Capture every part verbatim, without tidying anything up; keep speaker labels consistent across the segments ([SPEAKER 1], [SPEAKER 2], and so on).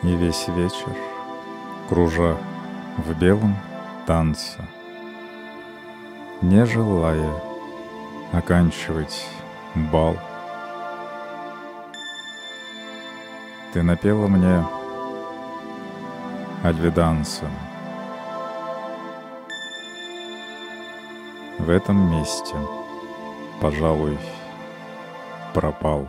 [SPEAKER 1] И весь вечер, кружа в белом танце, не желая оканчивать бал, ты напела мне альведансом. В этом месте, пожалуй, пропал.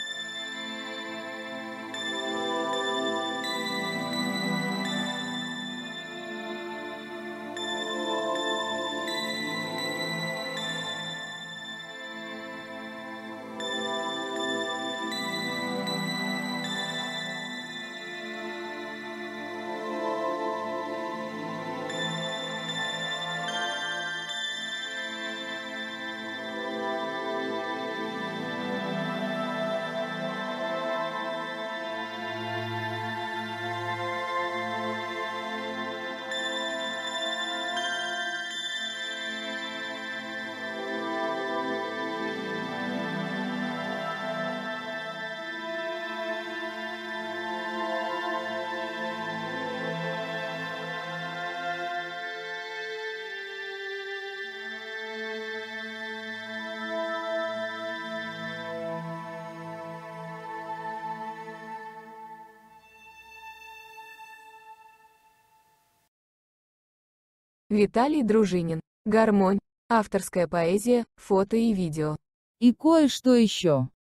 [SPEAKER 2] Виталий Дружинин. Гармонь. Авторская поэзия, фото и видео.
[SPEAKER 3] И кое-что еще.